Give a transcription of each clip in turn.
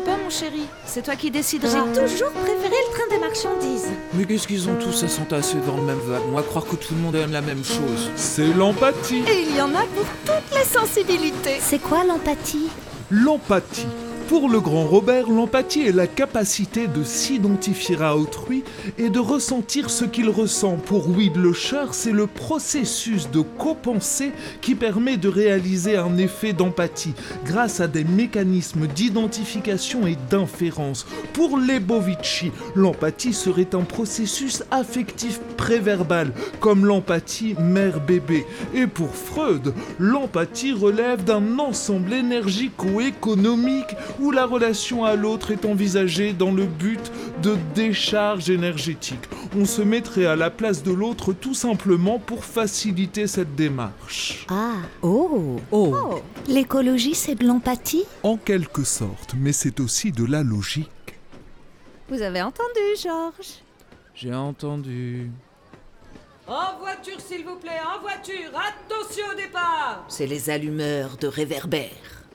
pas, mon chéri. C'est toi qui décides. J'ai toujours préféré le train des marchandises. Mais qu'est-ce qu'ils ont tous à s'entasser dans le même wagon, à croire que tout le monde aime la même chose? C'est l'empathie. Et il y en a pour toutes les sensibilités. C'est quoi l'empathie ? L'empathie. Pour le grand Robert, l'empathie est la capacité de s'identifier à autrui et de ressentir ce qu'il ressent. Pour Weidlöscher, c'est le processus de copensée qui permet de réaliser un effet d'empathie grâce à des mécanismes d'identification et d'inférence. Pour Lebovici, l'empathie serait un processus affectif préverbal, comme l'empathie mère-bébé. Et pour Freud, l'empathie relève d'un ensemble énergico-économique où la relation à l'autre est envisagée dans le but de décharge énergétique. On se mettrait à la place de l'autre tout simplement pour faciliter cette démarche. Ah, oh. L'écologie, c'est de l'empathie ? En quelque sorte, mais c'est aussi de la logique. Vous avez entendu, Georges? J'ai entendu. En voiture, s'il vous plaît, en voiture. Attention au départ. C'est les allumeurs de réverbères.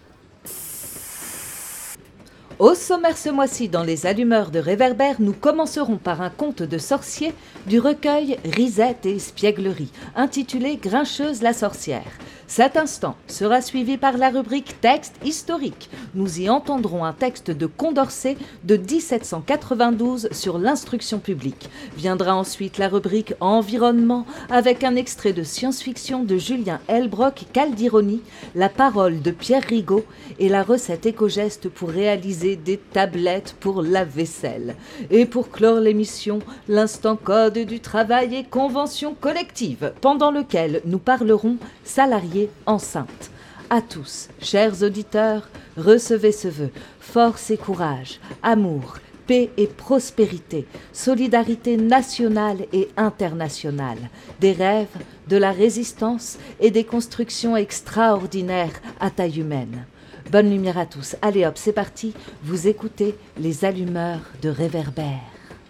Au sommaire ce mois-ci, dans les allumeurs de réverbères, nous commencerons par un conte de sorcier du recueil Risette et espièglerie, intitulé Grincheuse la sorcière. Cet instant sera suivi par la rubrique Texte historique. Nous y entendrons un texte de Condorcet de 1792 sur l'instruction publique. Viendra ensuite la rubrique Environnement avec un extrait de science-fiction de Julien Elbrock Caldironi, la parole de Pierre Rigaud et la recette éco-geste pour réaliser des tablettes pour lave-vaisselle. Et pour clore l'émission, l'instant code du travail et convention collective, pendant lequel nous parlerons salariés enceintes. À tous, chers auditeurs, recevez ce vœu, force et courage, amour, paix et prospérité, solidarité nationale et internationale, des rêves, de la résistance et des constructions extraordinaires à taille humaine. Bonne lumière à tous. Allez hop, c'est parti. Vous écoutez les allumeurs de réverbères.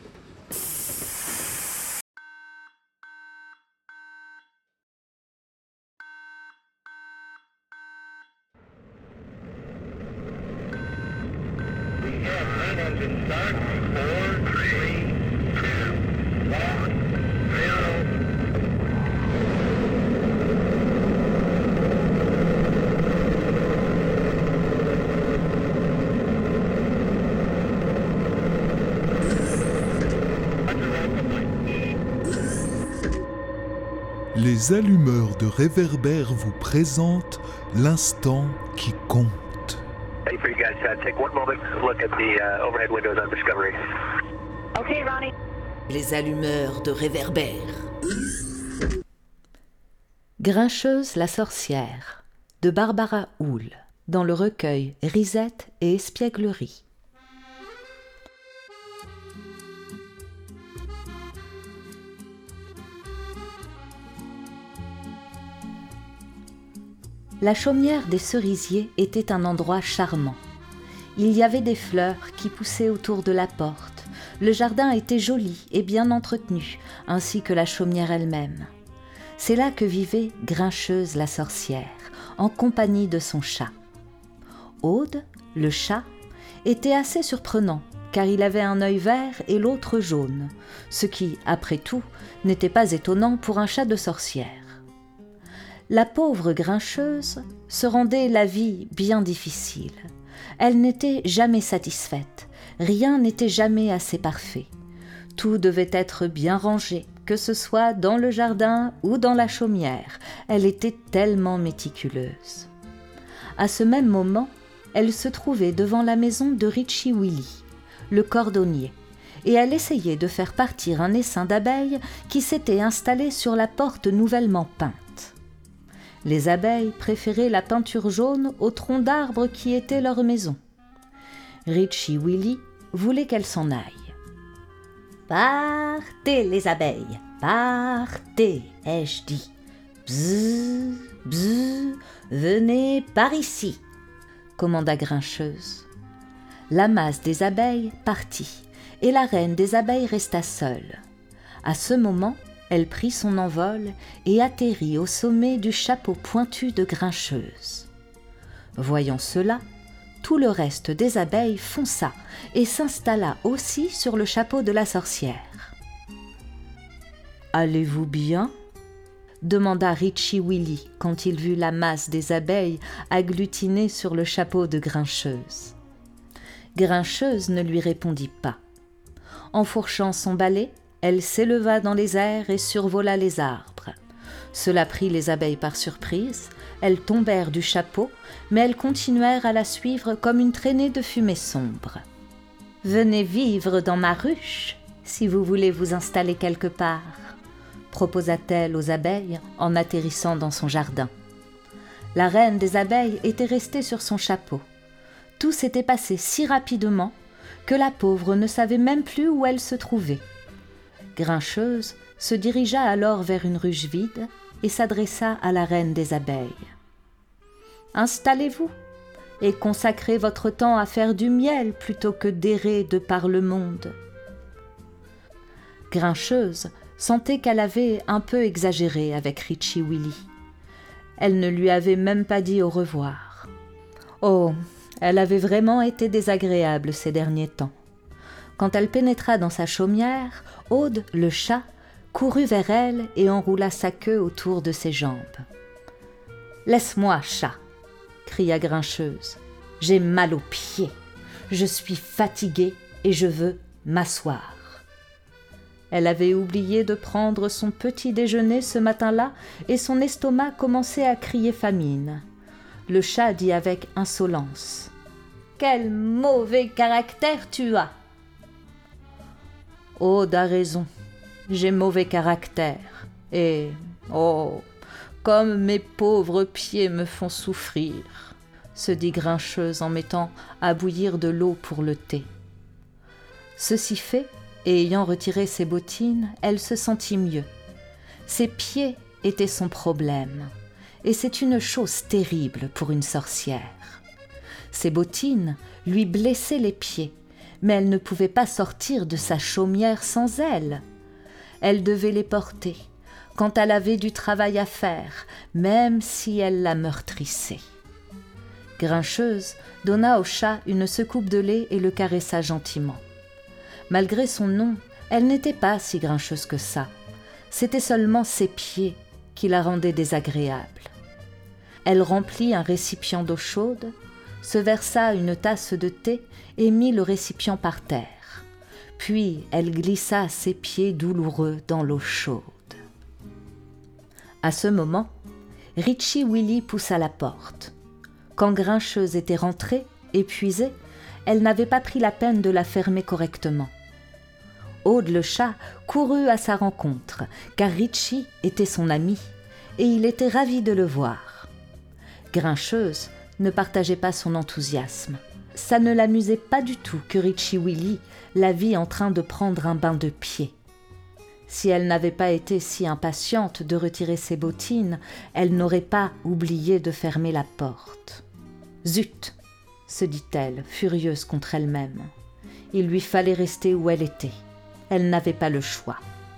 Les allumeurs de réverbères vous présentent l'instant qui compte. Hey, for you guys, take one moment, look at the overhead windows on Discovery. Okay, Ronnie. Les allumeurs de réverbères. Grincheuse la sorcière de Barbara Houle dans le recueil Risette et espièglerie. La chaumière des cerisiers était un endroit charmant. Il y avait des fleurs qui poussaient autour de la porte. Le jardin était joli et bien entretenu, ainsi que la chaumière elle-même. C'est là que vivait Grincheuse la sorcière, en compagnie de son chat. Aude, le chat, était assez surprenant, car il avait un œil vert et l'autre jaune, ce qui, après tout, n'était pas étonnant pour un chat de sorcière. La pauvre Grincheuse se rendait la vie bien difficile. Elle n'était jamais satisfaite, rien n'était jamais assez parfait. Tout devait être bien rangé, que ce soit dans le jardin ou dans la chaumière. Elle était tellement méticuleuse. À ce même moment, elle se trouvait devant la maison de Richie Willy, le cordonnier, et elle essayait de faire partir un essaim d'abeilles qui s'était installé sur la porte nouvellement peinte. Les abeilles préféraient la peinture jaune au tronc d'arbre qui était leur maison. Richie Willy voulait qu'elle s'en aille. « Partez les abeilles, partez, ai-je dit. Bzzz, bzzz, venez par ici, commanda Grincheuse. La masse des abeilles partit, et la reine des abeilles resta seule. À ce moment, elle prit son envol et atterrit au sommet du chapeau pointu de Grincheuse. Voyant cela, tout le reste des abeilles fonça et s'installa aussi sur le chapeau de la sorcière. « Allez-vous bien ?» demanda Richie Willy quand il vit la masse des abeilles agglutinées sur le chapeau de Grincheuse. Grincheuse ne lui répondit pas. Enfourchant son balai, elle s'éleva dans les airs et survola les arbres. Cela prit les abeilles par surprise, elles tombèrent du chapeau, mais elles continuèrent à la suivre comme une traînée de fumée sombre. « Venez vivre dans ma ruche, si vous voulez vous installer quelque part », proposa-t-elle aux abeilles en atterrissant dans son jardin. La reine des abeilles était restée sur son chapeau. Tout s'était passé si rapidement que la pauvre ne savait même plus où elle se trouvait. Grincheuse se dirigea alors vers une ruche vide et s'adressa à la reine des abeilles. « Installez-vous et consacrez votre temps à faire du miel plutôt que d'errer de par le monde. » Grincheuse sentait qu'elle avait un peu exagéré avec Richie Willy. Elle ne lui avait même pas dit au revoir. Oh, elle avait vraiment été désagréable ces derniers temps. Quand elle pénétra dans sa chaumière, Aude, le chat, courut vers elle et enroula sa queue autour de ses jambes. « Laisse-moi, chat !» cria Grincheuse. « J'ai mal aux pieds. Je suis fatiguée et je veux m'asseoir. » Elle avait oublié de prendre son petit déjeuner ce matin-là et son estomac commençait à crier famine. Le chat dit avec insolence : « Quel mauvais caractère tu as !» « Aude a raison, j'ai mauvais caractère, et, oh, comme mes pauvres pieds me font souffrir !» se dit Grincheuse en mettant à bouillir de l'eau pour le thé. Ceci fait, et ayant retiré ses bottines, elle se sentit mieux. Ses pieds étaient son problème, et c'est une chose terrible pour une sorcière. Ses bottines lui blessaient les pieds, mais elle ne pouvait pas sortir de sa chaumière sans elles. Elle devait les porter quand elle avait du travail à faire, même si elle la meurtrissait. Grincheuse donna au chat une secoupe de lait et le caressa gentiment. Malgré son nom, elle n'était pas si grincheuse que ça. C'était seulement ses pieds qui la rendaient désagréable. Elle remplit un récipient d'eau chaude, se versa une tasse de thé et mit le récipient par terre. Puis elle glissa ses pieds douloureux dans l'eau chaude. À ce moment, Richie Willy poussa la porte. Quand Grincheuse était rentrée, épuisée, elle n'avait pas pris la peine de la fermer correctement. Aude le chat courut à sa rencontre, car Richie était son ami, et il était ravi de le voir. Grincheuse ne partageait pas son enthousiasme. Ça ne l'amusait pas du tout que Richie Willy la vît en train de prendre un bain de pied. Si elle n'avait pas été si impatiente de retirer ses bottines, elle n'aurait pas oublié de fermer la porte. « Zut !» se dit-elle, furieuse contre elle-même. Il lui fallait rester où elle était. Elle n'avait pas le choix.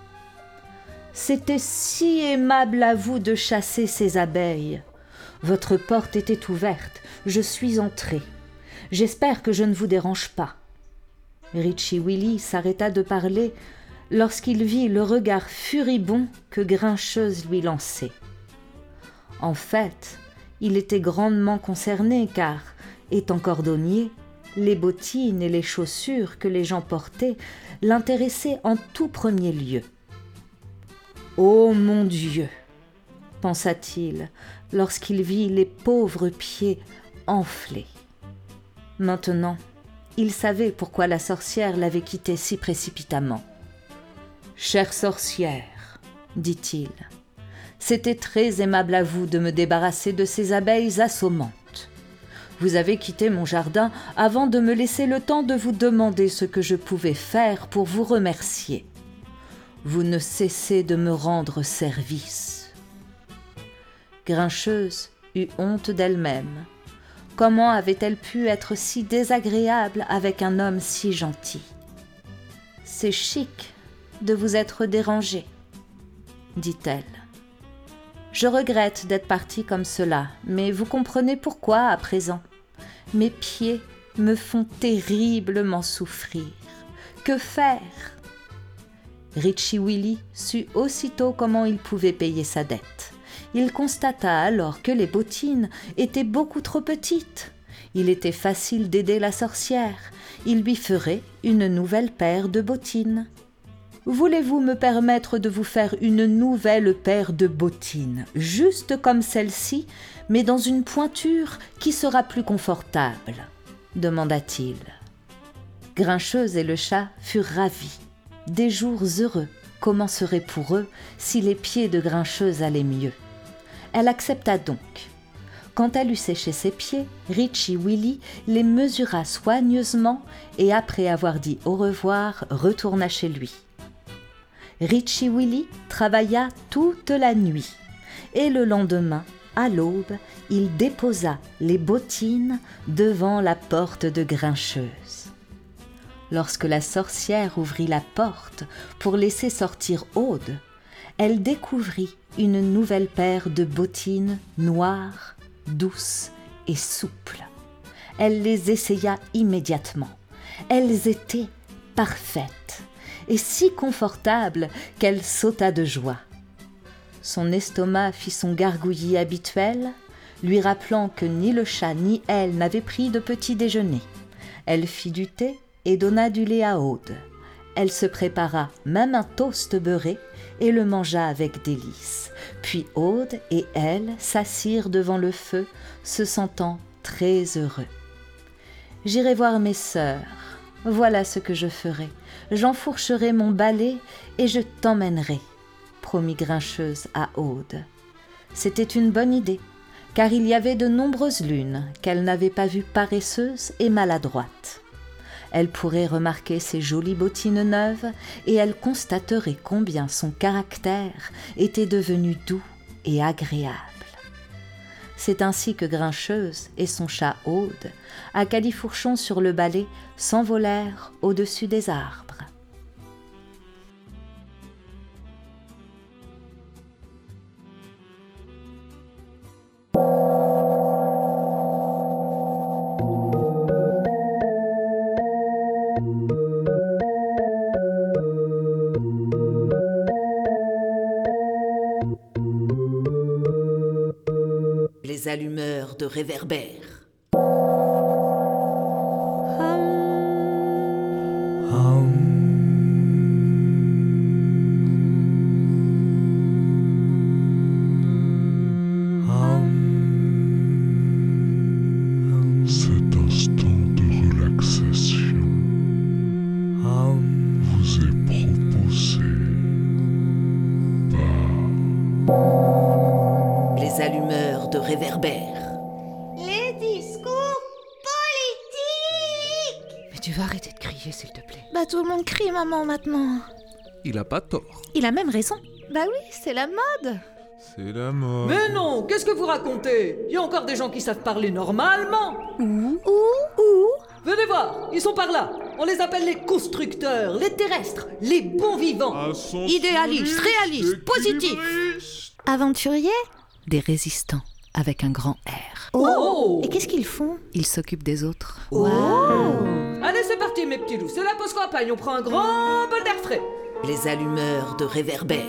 « C'était si aimable à vous de chasser ces abeilles. Votre porte était ouverte, je suis entrée. J'espère que je ne vous dérange pas. » Richie Willy s'arrêta de parler lorsqu'il vit le regard furibond que Grincheuse lui lançait. En fait, il était grandement concerné car, étant cordonnier, les bottines et les chaussures que les gens portaient l'intéressaient en tout premier lieu. « Oh mon Dieu !» pensa-t-il lorsqu'il vit les pauvres pieds enflés. Maintenant, il savait pourquoi la sorcière l'avait quitté si précipitamment. « Chère sorcière, dit-il, c'était très aimable à vous de me débarrasser de ces abeilles assommantes. Vous avez quitté mon jardin avant de me laisser le temps de vous demander ce que je pouvais faire pour vous remercier. Vous ne cessez de me rendre service. » Grincheuse eut honte d'elle-même. Comment avait-elle pu être si désagréable avec un homme si gentil ? « C'est chic de vous être dérangé, » dit-elle. « Je regrette d'être partie comme cela, mais vous comprenez pourquoi à présent. Mes pieds me font terriblement souffrir. Que faire ? Richie Willy sut aussitôt comment il pouvait payer sa dette. Il constata alors que les bottines étaient beaucoup trop petites. Il était facile d'aider la sorcière. Il lui ferait une nouvelle paire de bottines. « Voulez-vous me permettre de vous faire une nouvelle paire de bottines, juste comme celle-ci, mais dans une pointure qui sera plus confortable ?» demanda-t-il. Grincheuse et le chat furent ravis. Des jours heureux commenceraient pour eux si les pieds de Grincheuse allaient mieux. Elle accepta donc. Quand elle eut séché ses pieds, Richie Willy les mesura soigneusement et après avoir dit au revoir, retourna chez lui. Richie Willy travailla toute la nuit et le lendemain, à l'aube, il déposa les bottines devant la porte de Grincheuse. Lorsque la sorcière ouvrit la porte pour laisser sortir Aude, elle découvrit une nouvelle paire de bottines noires, douces et souples. Elle les essaya immédiatement. Elles étaient parfaites et si confortables qu'elle sauta de joie. Son estomac fit son gargouillis habituel, lui rappelant que ni le chat ni elle n'avaient pris de petit déjeuner. Elle fit du thé et donna du lait à Aude. Elle se prépara même un toast beurré et le mangea avec délice. Puis Aude et elle s'assirent devant le feu, se sentant très heureux. « J'irai voir mes sœurs. Voilà ce que je ferai. J'enfourcherai mon balai et je t'emmènerai, » promit Grincheuse à Aude. C'était une bonne idée, car il y avait de nombreuses lunes qu'elle n'avait pas vues paresseuses et maladroites. Elle pourrait remarquer ses jolies bottines neuves et elle constaterait combien son caractère était devenu doux et agréable. C'est ainsi que Grincheuse et son chat Aude, à califourchon sur le balai, s'envolèrent au-dessus des arbres. Les allumeurs de réverbères. Cet instant de relaxation vous est proposé par Les allumeurs de réverbères. Les discours politiques. Mais tu vas arrêter de crier, s'il te plaît. Bah tout le monde crie maman maintenant. Il a pas tort. Il a même raison. Bah oui, c'est la mode. C'est la mode. Mais non, qu'est-ce que vous racontez? Il y a encore des gens qui savent parler normalement. Où Venez voir, ils sont par là. On les appelle les constructeurs, les terrestres, les bons vivants. Idéaliste, réaliste, positif. Aventurier? Des résistants, avec un grand R. Oh. Et qu'est-ce qu'ils font? Ils s'occupent des autres. Allez, c'est parti mes petits loups, c'est la pause campagne, on prend un grand bol d'air frais. Les allumeurs de réverbères.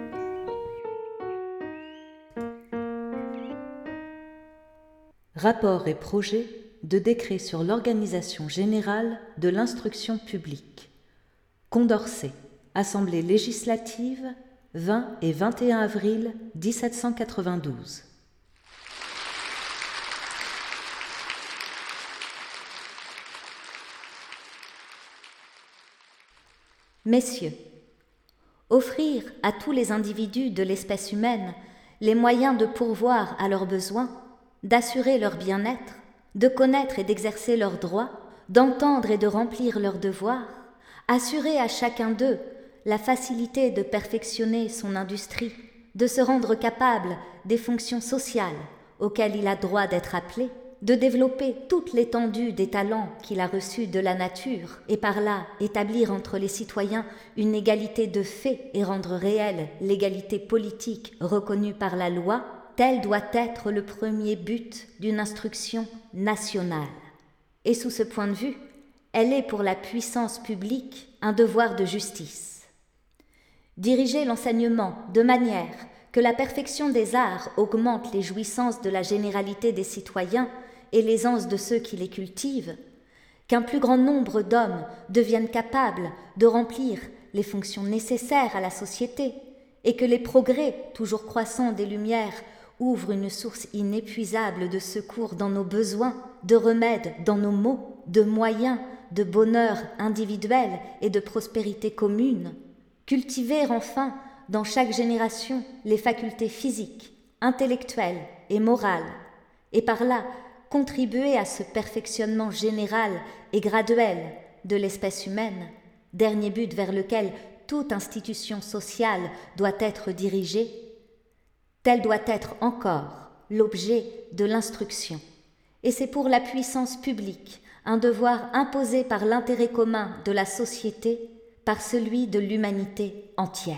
Rapport et projet de décret sur l'organisation générale de l'instruction publique. Condorcet, Assemblée législative, 20 et 21 avril 1792. Messieurs, offrir à tous les individus de l'espèce humaine les moyens de pourvoir à leurs besoins, d'assurer leur bien-être, de connaître et d'exercer leurs droits, d'entendre et de remplir leurs devoirs, assurer à chacun d'eux la facilité de perfectionner son industrie, de se rendre capable des fonctions sociales auxquelles il a droit d'être appelé, de développer toute l'étendue des talents qu'il a reçus de la nature et par là établir entre les citoyens une égalité de fait et rendre réelle l'égalité politique reconnue par la loi, tel doit être le premier but d'une instruction nationale. Et sous ce point de vue, elle est pour la puissance publique un devoir de justice. Diriger l'enseignement de manière que la perfection des arts augmente les jouissances de la généralité des citoyens et l'aisance de ceux qui les cultivent, qu'un plus grand nombre d'hommes deviennent capables de remplir les fonctions nécessaires à la société, et que les progrès toujours croissants des Lumières ouvrent une source inépuisable de secours dans nos besoins, de remèdes dans nos maux, de moyens, de bonheur individuel et de prospérité commune, cultiver enfin dans chaque génération les facultés physiques, intellectuelles et morales, et par là contribuer à ce perfectionnement général et graduel de l'espèce humaine, dernier but vers lequel toute institution sociale doit être dirigée, tel doit être encore l'objet de l'instruction. Et c'est pour la puissance publique un devoir imposé par l'intérêt commun de la société, par celui de l'humanité entière.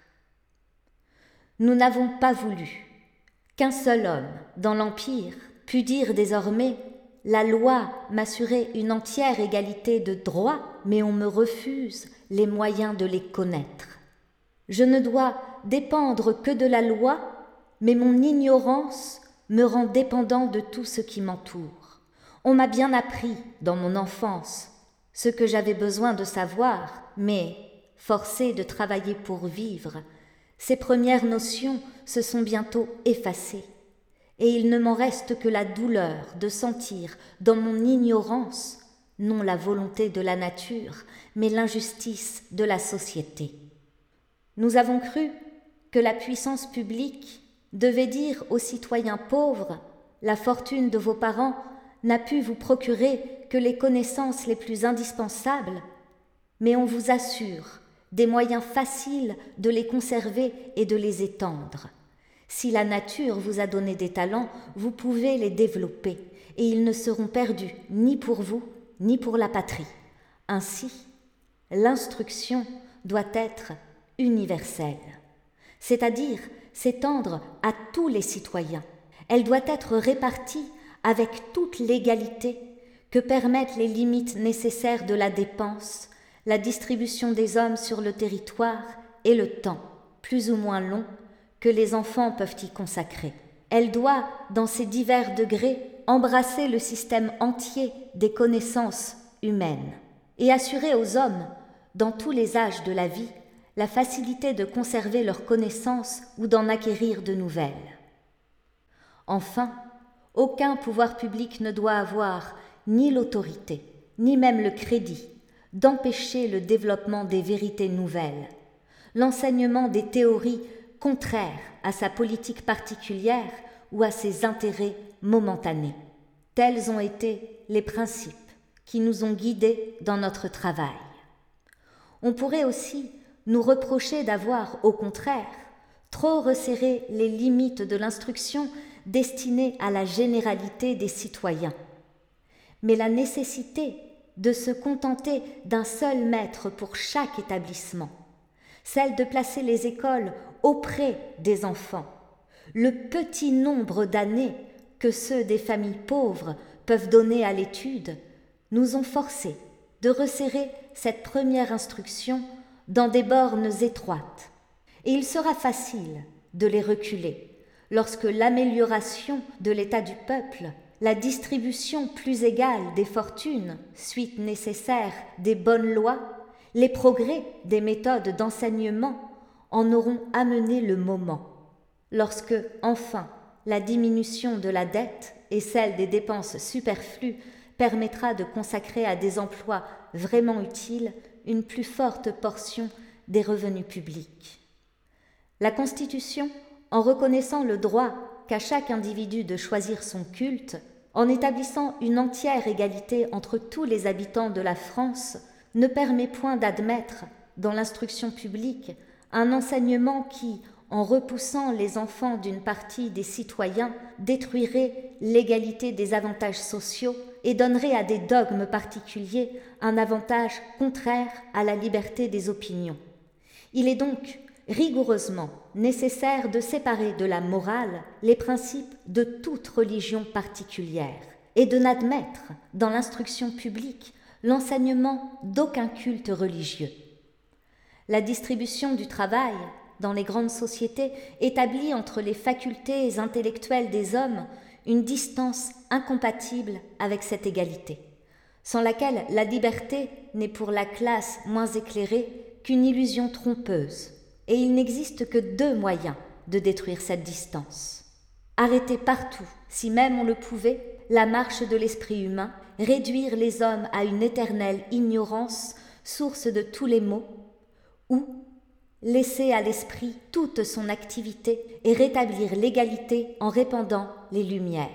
Nous n'avons pas voulu qu'un seul homme dans l'Empire pût dire désormais « La loi m'assurait une entière égalité de droits, mais on me refuse les moyens de les connaître. Je ne dois dépendre que de la loi, mais mon ignorance me rend dépendant de tout ce qui m'entoure. On m'a bien appris, dans mon enfance, ce que j'avais besoin de savoir, mais, forcé de travailler pour vivre, ces premières notions se sont bientôt effacées, et il ne m'en reste que la douleur de sentir dans mon ignorance non la volonté de la nature, mais l'injustice de la société. Nous avons cru que la puissance publique devait dire aux citoyens pauvres « La fortune de vos parents n'a pu vous procurer que les connaissances les plus indispensables, mais on vous assure des moyens faciles de les conserver et de les étendre. Si la nature vous a donné des talents, vous pouvez les développer, et ils ne seront perdus ni pour vous, ni pour la patrie. Ainsi, l'instruction doit être universelle, c'est-à-dire s'étendre à tous les citoyens. Elle doit être répartie avec toute l'égalité que permettent les limites nécessaires de la dépense, la distribution des hommes sur le territoire et le temps, plus ou moins long, que les enfants peuvent y consacrer. Elle doit, dans ses divers degrés, embrasser le système entier des connaissances humaines et assurer aux hommes, dans tous les âges de la vie, la facilité de conserver leurs connaissances ou d'en acquérir de nouvelles. Enfin, aucun pouvoir public ne doit avoir ni l'autorité, ni même le crédit d'empêcher le développement des vérités nouvelles, l'enseignement des théories contraires à sa politique particulière ou à ses intérêts momentanés. Tels ont été les principes qui nous ont guidés dans notre travail. On pourrait aussi nous reprocher d'avoir, au contraire, trop resserré les limites de l'instruction destinée à la généralité des citoyens. Mais la nécessité de se contenter d'un seul maître pour chaque établissement, celle de placer les écoles auprès des enfants, le petit nombre d'années que ceux des familles pauvres peuvent donner à l'étude, nous ont forcés de resserrer cette première instruction dans des bornes étroites. Et il sera facile de les reculer lorsque l'amélioration de l'état du peuple, la distribution plus égale des fortunes, suite nécessaire des bonnes lois, les progrès des méthodes d'enseignement en auront amené le moment, lorsque, enfin, la diminution de la dette et celle des dépenses superflues permettra de consacrer à des emplois vraiment utiles une plus forte portion des revenus publics. La Constitution, en reconnaissant le droit qu'a chaque individu de choisir son culte, en établissant une entière égalité entre tous les habitants de la France, ne permet point d'admettre, dans l'instruction publique, un enseignement qui, en repoussant les enfants d'une partie des citoyens, détruirait l'égalité des avantages sociaux et donnerait à des dogmes particuliers un avantage contraire à la liberté des opinions. Il est donc rigoureusement nécessaire de séparer de la morale les principes de toute religion particulière et de n'admettre dans l'instruction publique l'enseignement d'aucun culte religieux. La distribution du travail dans les grandes sociétés établit entre les facultés intellectuelles des hommes une distance incompatible avec cette égalité, sans laquelle la liberté n'est pour la classe moins éclairée qu'une illusion trompeuse, et il n'existe que 2 moyens de détruire cette distance. Arrêter partout, si même on le pouvait, la marche de l'esprit humain, réduire les hommes à une éternelle ignorance, source de tous les maux, ou laisser à l'esprit toute son activité et rétablir l'égalité en répandant les lumières.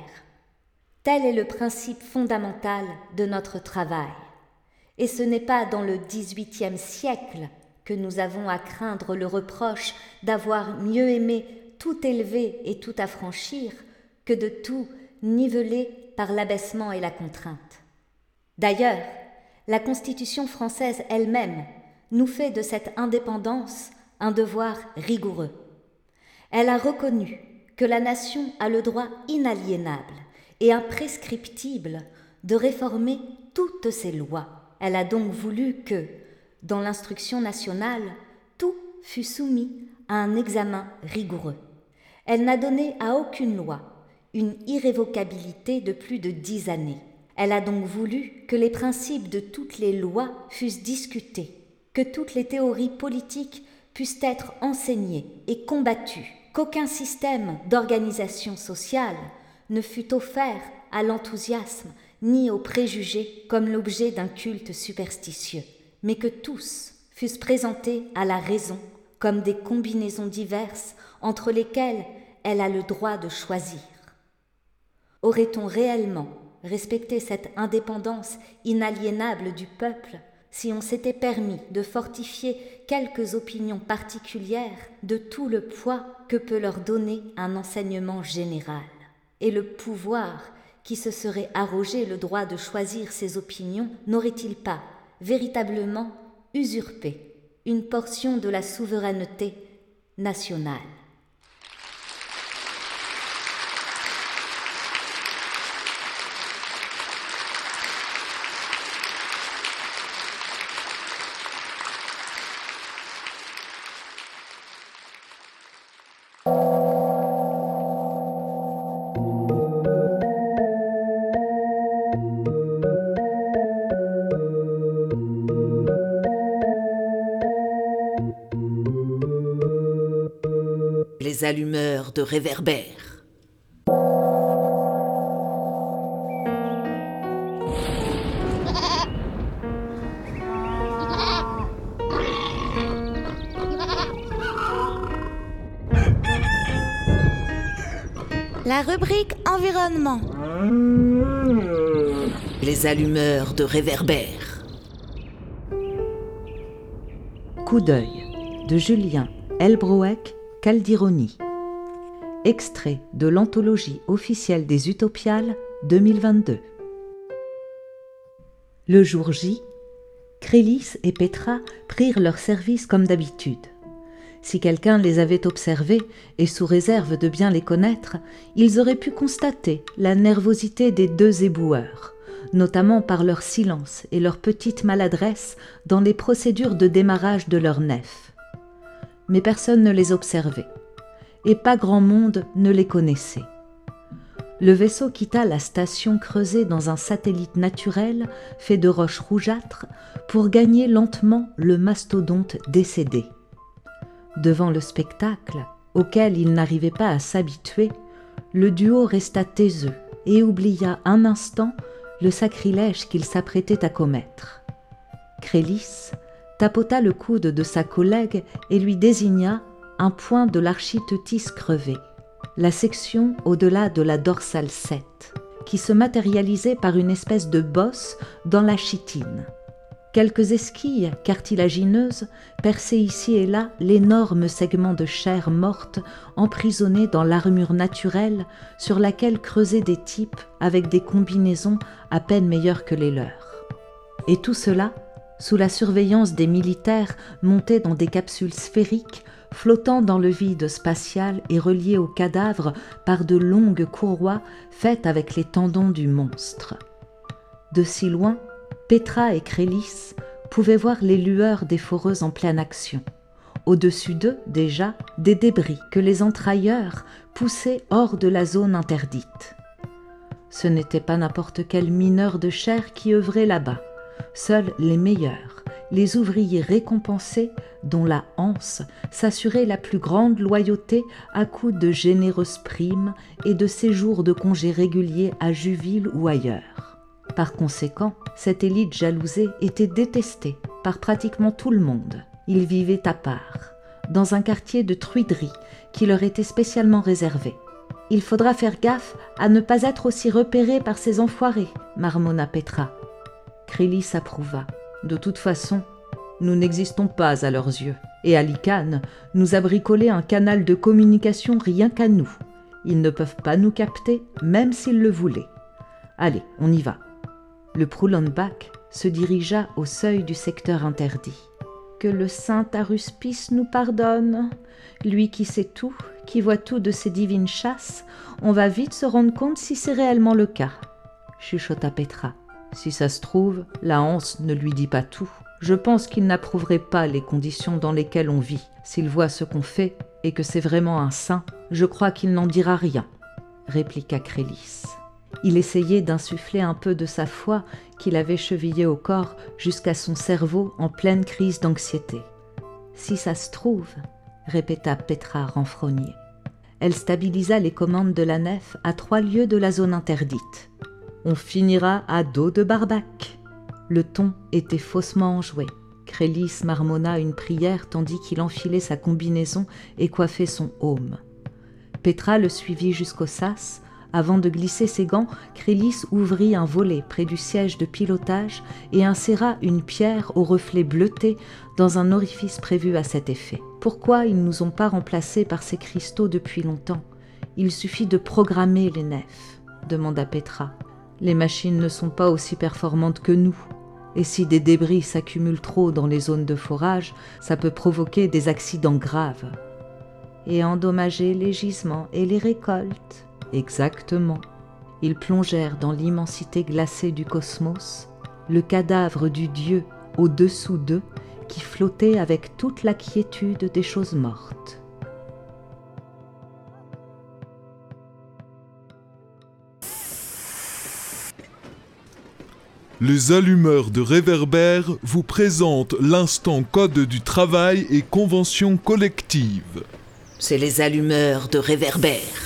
Tel est le principe fondamental de notre travail. Et ce n'est pas dans le XVIIIe siècle que nous avons à craindre le reproche d'avoir mieux aimé tout élever et tout affranchir que de tout niveler par l'abaissement et la contrainte. D'ailleurs, la Constitution française elle-même nous fait de cette indépendance un devoir rigoureux. Elle a reconnu que la nation a le droit inaliénable et imprescriptible de réformer toutes ses lois. Elle a donc voulu que, dans l'instruction nationale, tout fût soumis à un examen rigoureux. Elle n'a donné à aucune loi une irrévocabilité de plus de 10 années. Elle a donc voulu que les principes de toutes les lois fussent discutés, que toutes les théories politiques puissent être enseignées et combattues, qu'aucun système d'organisation sociale ne fût offert à l'enthousiasme ni aux préjugés comme l'objet d'un culte superstitieux, mais que tous fussent présentés à la raison comme des combinaisons diverses entre lesquelles elle a le droit de choisir. Aurait-on réellement respecté cette indépendance inaliénable du peuple si on s'était permis de fortifier quelques opinions particulières de tout le poids que peut leur donner un enseignement général, et le pouvoir qui se serait arrogé le droit de choisir ses opinions n'aurait-il pas véritablement usurpé une portion de la souveraineté nationale? Les allumeurs de réverbères. La rubrique environnement. Les allumeurs de réverbères. Coup d'œil de Julien Elbroek Caldironi. Extrait de l'anthologie officielle des Utopiales 2022. Le jour J, Crélis et Petra prirent leur service comme d'habitude. Si quelqu'un les avait observés, et sous réserve de bien les connaître, ils auraient pu constater la nervosité des 2 éboueurs, notamment par leur silence et leur petite maladresse dans les procédures de démarrage de leur nef. Mais personne ne les observait, et pas grand monde ne les connaissait. Le vaisseau quitta la station creusée dans un satellite naturel fait de roches rougeâtres pour gagner lentement le mastodonte décédé. Devant le spectacle, auquel il n'arrivait pas à s'habituer, le duo resta taiseux et oublia un instant le sacrilège qu'il s'apprêtait à commettre. Crélis tapota le coude de sa collègue et lui désigna un point de l'architeutis crevé, la section au-delà de la dorsale 7, qui se matérialisait par une espèce de bosse dans la chitine. Quelques esquilles cartilagineuses perçaient ici et là l'énorme segment de chair morte emprisonné dans l'armure naturelle sur laquelle creusaient des types avec des combinaisons à peine meilleures que les leurs. Et tout cela sous la surveillance des militaires montés dans des capsules sphériques flottant dans le vide spatial et reliés au cadavre par de longues courroies faites avec les tendons du monstre. De si loin, Petra et Crélis pouvaient voir les lueurs des foreuses en pleine action. Au-dessus d'eux, déjà, des débris que les entrailleurs poussaient hors de la zone interdite. Ce n'était pas n'importe quel mineur de chair qui œuvrait là-bas. Seuls les meilleurs, les ouvriers récompensés, dont la Hanse s'assurait la plus grande loyauté à coups de généreuses primes et de séjours de congés réguliers à Juville ou ailleurs. Par conséquent, cette élite jalousée était détestée par pratiquement tout le monde. Ils vivaient à part, dans un quartier de truiderie qui leur était spécialement réservé. « Il faudra faire gaffe à ne pas être aussi repéré par ces enfoirés », marmonna Petra. Crélis approuva. « De toute façon, nous n'existons pas à leurs yeux. Et Alicane nous a bricolé un canal de communication rien qu'à nous. Ils ne peuvent pas nous capter, même s'ils le voulaient. Allez, on y va. » Le Prullenbach se dirigea au seuil du secteur interdit. « Que le saint Aruspice nous pardonne. Lui qui sait tout, qui voit tout de ses divines chasses, on va vite se rendre compte si c'est réellement le cas. » chuchota Petra. « Si ça se trouve, la Hanse ne lui dit pas tout. Je pense qu'il n'approuverait pas les conditions dans lesquelles on vit. S'il voit ce qu'on fait et que c'est vraiment un saint, je crois qu'il n'en dira rien, » répliqua Crélis. Il essayait d'insuffler un peu de sa foi qu'il avait chevillée au corps jusqu'à son cerveau en pleine crise d'anxiété. « Si ça se trouve, » répéta Petra renfrognée. Elle stabilisa les commandes de la nef à 3 lieues de la zone interdite. « On finira à dos de barbac. » Le ton était faussement enjoué. Crélis marmonna une prière tandis qu'il enfilait sa combinaison et coiffait son aume. Petra le suivit jusqu'au sas. Avant de glisser ses gants, Crélis ouvrit un volet près du siège de pilotage et inséra une pierre au reflet bleuté dans un orifice prévu à cet effet. « Pourquoi ils ne nous ont pas remplacés par ces cristaux depuis longtemps ? Il suffit de programmer les nefs, » demanda Petra. « Les machines ne sont pas aussi performantes que nous. Et si des débris s'accumulent trop dans les zones de forage, ça peut provoquer des accidents graves. »« Et endommager les gisements et les récoltes. » Exactement. Ils plongèrent dans l'immensité glacée du cosmos, le cadavre du dieu au-dessous d'eux qui flottait avec toute la quiétude des choses mortes. Les allumeurs de réverbères vous présentent l'instant code du travail et convention collective. C'est les allumeurs de réverbères.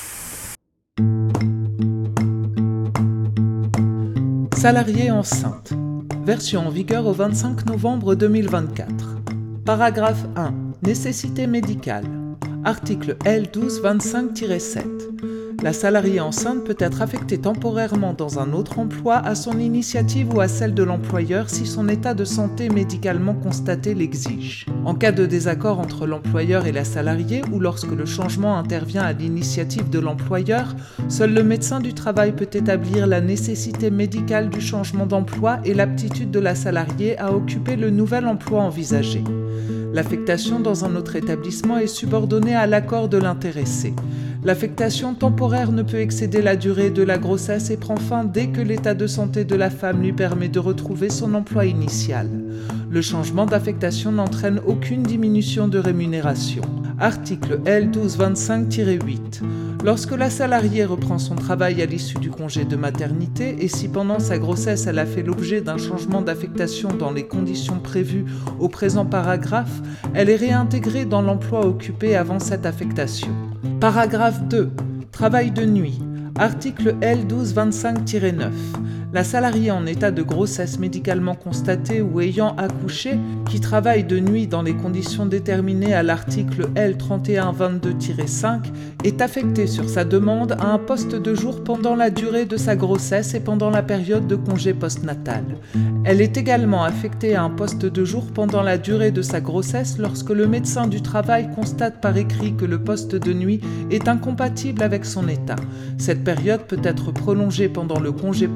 Salariée enceinte. Version en vigueur au 25 novembre 2024. Paragraphe 1. Nécessité médicale. Article L1225-7. La salariée enceinte peut être affectée temporairement dans un autre emploi à son initiative ou à celle de l'employeur si son état de santé médicalement constaté l'exige. En cas de désaccord entre l'employeur et la salariée ou lorsque le changement intervient à l'initiative de l'employeur, seul le médecin du travail peut établir la nécessité médicale du changement d'emploi et l'aptitude de la salariée à occuper le nouvel emploi envisagé. L'affectation dans un autre établissement est subordonnée à l'accord de l'intéressé. L'affectation temporaire ne peut excéder la durée de la grossesse et prend fin dès que l'état de santé de la femme lui permet de retrouver son emploi initial. Le changement d'affectation n'entraîne aucune diminution de rémunération. Article L1225-8. Lorsque la salariée reprend son travail à l'issue du congé de maternité et si pendant sa grossesse elle a fait l'objet d'un changement d'affectation dans les conditions prévues au présent paragraphe, elle est réintégrée dans l'emploi occupé avant cette affectation. Paragraphe 2. Travail de nuit. Article L1225-9. La salariée en état de grossesse médicalement constatée ou ayant accouché, qui travaille de nuit dans les conditions déterminées à l'article L3122-5, est affectée sur sa demande à un poste de jour pendant la durée de sa grossesse et pendant la période de congé postnatal. Elle est également affectée à un poste de jour pendant la durée de sa grossesse lorsque le médecin du travail constate par écrit que le poste de nuit est incompatible avec son état. Cette période peut être prolongée pendant le congé postnatal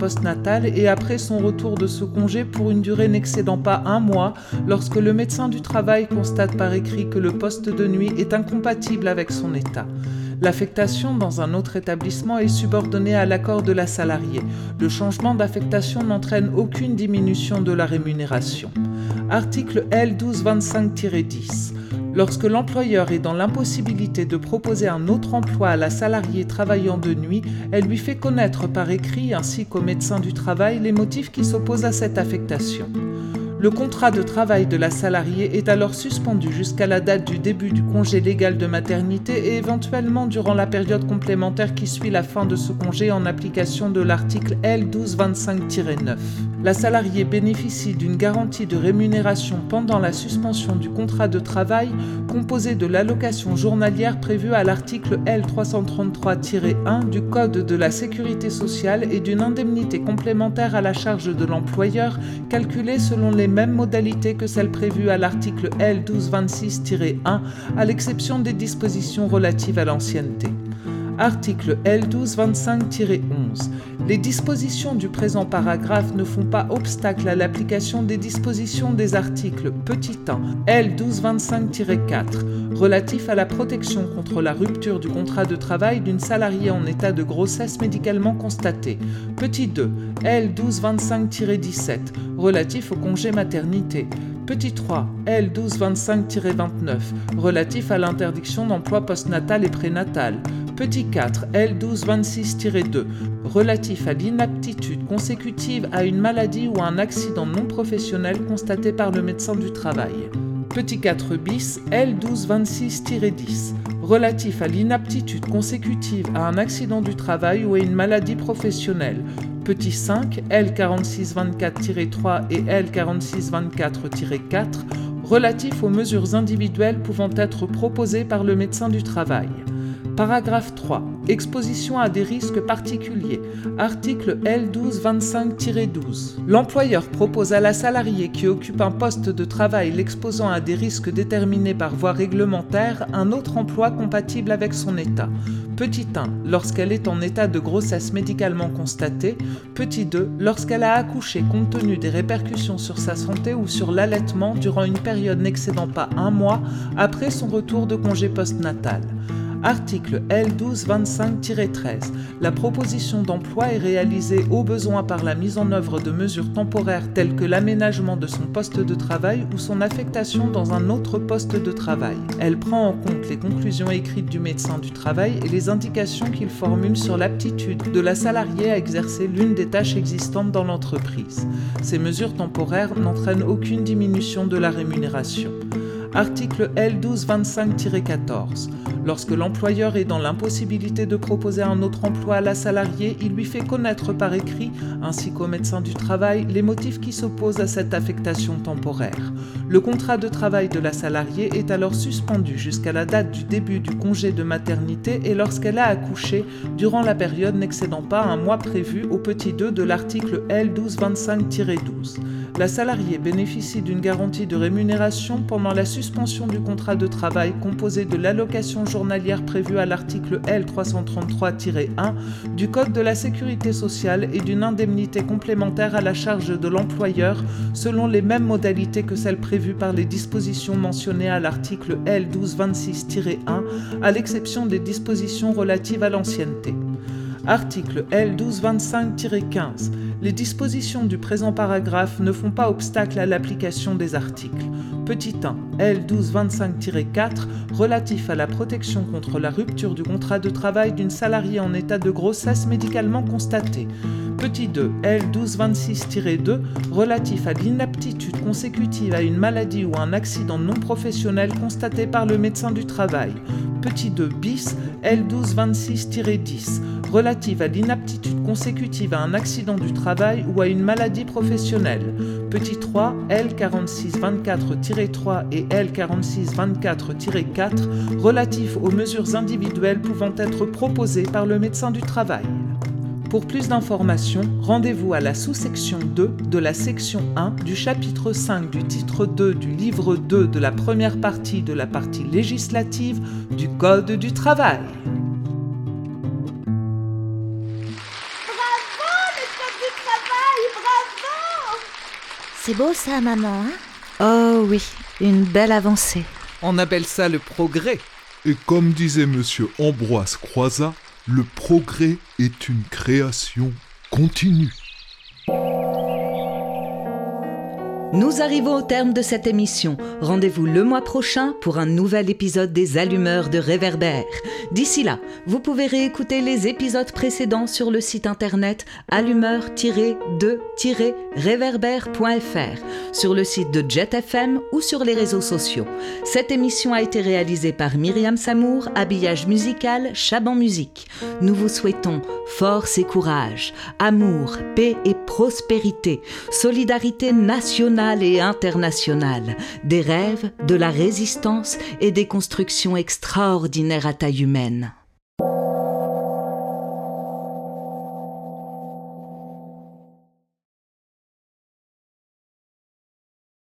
prénatal et après son retour de ce congé pour une durée n'excédant pas 1 mois lorsque le médecin du travail constate par écrit que le poste de nuit est incompatible avec son état. L'affectation dans un autre établissement est subordonnée à l'accord de la salariée. Le changement d'affectation n'entraîne aucune diminution de la rémunération. Article L1225-10. Lorsque l'employeur est dans l'impossibilité de proposer un autre emploi à la salariée travaillant de nuit, elle lui fait connaître par écrit ainsi qu'au médecin du travail les motifs qui s'opposent à cette affectation. Le contrat de travail de la salariée est alors suspendu jusqu'à la date du début du congé légal de maternité et éventuellement durant la période complémentaire qui suit la fin de ce congé en application de l'article L1225-9. La salariée bénéficie d'une garantie de rémunération pendant la suspension du contrat de travail composée de l'allocation journalière prévue à l'article L333-1 du Code de la sécurité sociale et d'une indemnité complémentaire à la charge de l'employeur calculée selon les mêmes modalités que celles prévues à l'article L1226-1 à l'exception des dispositions relatives à l'ancienneté. Article L1225-11. Les dispositions du présent paragraphe ne font pas obstacle à l'application des dispositions des articles 1 L1225-4 relatif à la protection contre la rupture du contrat de travail d'une salariée en état de grossesse médicalement constatée. 2 L1225-17 relatif au congé maternité. 3 L1225-29 relatif à l'interdiction d'emploi postnatal et prénatal. 4 L1226-2 relatif à l'inaptitude consécutive à une maladie ou à un accident non professionnel constaté par le médecin du travail. 4 bis L1226-10 relatif à l'inaptitude consécutive à un accident du travail ou à une maladie professionnelle. 5 L4624-3 et L4624-4 relatif aux mesures individuelles pouvant être proposées par le médecin du travail. Paragraphe 3. Exposition à des risques particuliers. Article L1225-12. L'employeur propose à la salariée qui occupe un poste de travail l'exposant à des risques déterminés par voie réglementaire un autre emploi compatible avec son état. 1. Lorsqu'elle est en état de grossesse médicalement constatée. 2. Lorsqu'elle a accouché compte tenu des répercussions sur sa santé ou sur l'allaitement durant une période n'excédant pas 1 mois après son retour de congé postnatal. Article L1225-13. La proposition d'emploi est réalisée au besoin par la mise en œuvre de mesures temporaires telles que l'aménagement de son poste de travail ou son affectation dans un autre poste de travail. Elle prend en compte les conclusions écrites du médecin du travail et les indications qu'il formule sur l'aptitude de la salariée à exercer l'une des tâches existantes dans l'entreprise. Ces mesures temporaires n'entraînent aucune diminution de la rémunération. Article L1225-14. Lorsque l'employeur est dans l'impossibilité de proposer un autre emploi à la salariée, il lui fait connaître par écrit, ainsi qu'au médecin du travail, les motifs qui s'opposent à cette affectation temporaire. Le contrat de travail de la salariée est alors suspendu jusqu'à la date du début du congé de maternité et lorsqu'elle a accouché, durant la période n'excédant pas 1 mois prévu au petit 2 de l'article L1225-12. La salariée bénéficie d'une garantie de rémunération pendant la suspension du contrat de travail composé de l'allocation journalière prévue à l'article L333-1 du Code de la sécurité sociale et d'une indemnité complémentaire à la charge de l'employeur selon les mêmes modalités que celles prévues par les dispositions mentionnées à l'article L1226-1 à l'exception des dispositions relatives à l'ancienneté. Article L1225-15. Les dispositions du présent paragraphe ne font pas obstacle à l'application des articles. 1. L1225-4 relatif à la protection contre la rupture du contrat de travail d'une salariée en état de grossesse médicalement constatée. 2. L1226-2 relatif à l'inaptitude consécutive à une maladie ou un accident non professionnel constaté par le médecin du travail. 2 bis L1226-10 relative à l'inaptitude consécutive à un accident du travail ou à une maladie professionnelle. 3 L4624-3 et L4624-4 relatifs aux mesures individuelles pouvant être proposées par le médecin du travail. Pour plus d'informations, rendez-vous à la sous-section 2 de la section 1 du chapitre 5 du titre 2 du livre 2 de la première partie de la partie législative du Code du travail. Bravo, le Code du travail! C'est beau ça, maman, hein? Oh oui, une belle avancée. On appelle ça le progrès. Et comme disait monsieur Ambroise Croizat, le progrès est une création continue. Nous arrivons au terme de cette émission. Rendez-vous le mois prochain pour un nouvel épisode des Allumeurs de Réverbère. D'ici là, vous pouvez réécouter les épisodes précédents sur le site internet allumeur-de-réverbère.fr, sur le site de Jet FM ou sur les réseaux sociaux. Cette émission a été réalisée par Myriam Samour, habillage musical Chaban Musique. Nous vous souhaitons force et courage, amour, paix et prospérité, solidarité nationale et internationale, des rêves, de la résistance et des constructions extraordinaires à taille humaine.